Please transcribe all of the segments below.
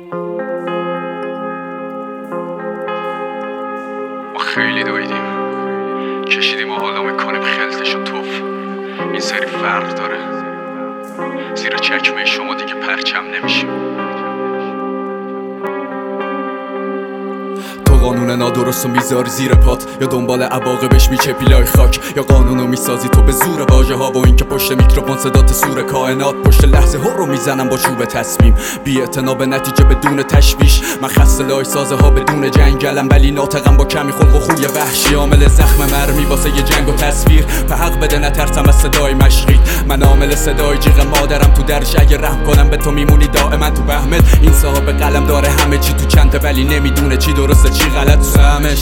ما خیلی دویدیم، کشیدیم و حالا میکنیم خلطش و توف. این سری فرق داره، زیر چکمه شما دیگه پرچم نمیشیم. قانون نادرست رو میذاری زیر پات، یا دنبال عواقبش میچپی لای خاک، یا قانون رو میسازی تو به زور واژه ها و اینکه پشت میکروفون صدات سور کائنات. پشت لحظه ها رو میزنم با چوب تصمیم، بی اعتنا به نتیجه بدون تشویش. من خسته لای سازه ها بدون جنگلم، ولی ناطقم با کمی خلق و خوی وحشی. عامل زخم مرمی واسه یه جنگ و تصویر، به حق بده نترسم از صدای مشقی. من عامل صدای جیغ مادرم تو درش، اگه رحم کنم به تو میمونی دائما تو وهمت. این صاحب قلم داره همه چی تو چنته، ولی نمیدونه چی درسته چی غلط. سهمش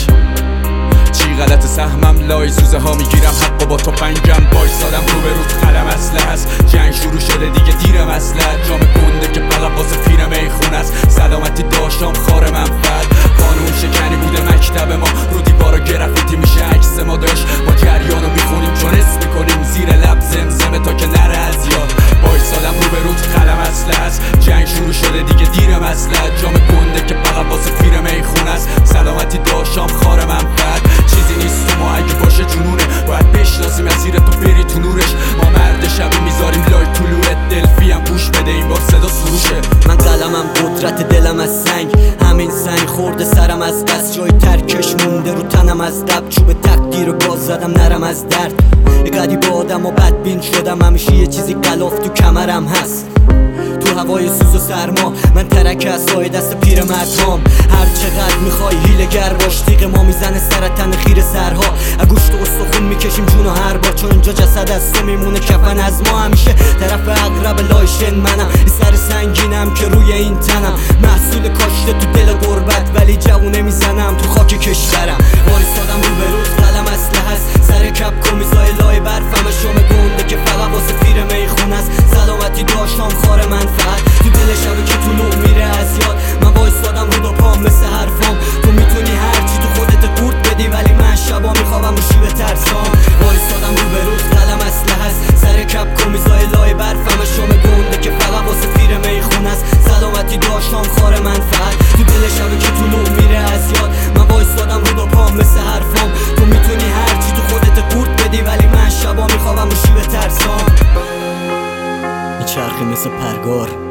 چی غلط سهمم لای سوزه ها میگیرم حق و با تو پنگم وایسادم رو به رود قلم اصله هست. جنگ شروع شده دیگه دیر مسلحت، جام گنده که فقط واسه پیر میخونه است. سلامتی داشتم خار منفعت، قانون شکنی بوده مکتب ما. رو دیوارا گرافیتی میشه عکس ما داشت، ما جریانو میخونیم چون اسم میکنیم زیر لب زمزمه تا که نره از یاد. وایسادم رو به رود قلم اصله هست، جنگ شروع شده دیگه دیر مسلحت. جام گنده که فقط واسه پیر میخونه است. سلامتی داشتم خار منفعت، چیزی نیست تو ما اگه باشه جنونه. باید بشناسی مسیر تو بری تو نورش. ما مرد شبی میذاریم لای طلوعت، دلفی هم گوش بده این بار صدا سروشه. من قلمم قدرت دلم از سنگ، همین سنگ خورده سرم از دست. جای ترکش مونده رو تنم از دب، چوب تقدیر رو باز زدم نرم از درد. یه قدی با آدم و بدبین شدم، همیشه یه چیزی غلاف تو کمرم هست. تو هوای سوز و سرما من ترک از سایه دست پیر مردم. هر چقدر میخوای هیله گر باش، تیغ ما میزنه سرطن خیر سرها. گوشت و استخون میکشیم جون و هر بار، چون اینجا جسد از تو میمونه کفن از ما. همیشه طرف اقرب لایشن منم، این سر سنگینم که روی این تنم. محصول کاشته تو دل غربت، ولی جوونه میزنم تو خاک کشورم. وایسادم رو به رود قلم اصله هست، سر کپ کمیزای لای برفم. شام گنده که فقط واسه پیر میخونه است. سلامتی داشتم خار منفعت، تو دل شبه که طلوع میره از یاد. من وایسادم رو دو پام مثل حرفام، تو میتونی هرچی تو خودت قورت بدی، ولی من شبا میخوابم و شیوه ترسام. وایسادم رو به رود قلم اصله هست، سر کپ کمیزای لای برفم. شام گنده که فقط واسه پیر میخونه است. سلامتی داشتم خار منفعت، تو دل شبه که طلوع میره از یاد. من وایسادم رو دو پام مثل حرفام، تو میتونی هرچی تو خودت قورت بدی، ولی من شبا میخوابم و شیوه ترسام. چرخی مثل پرگار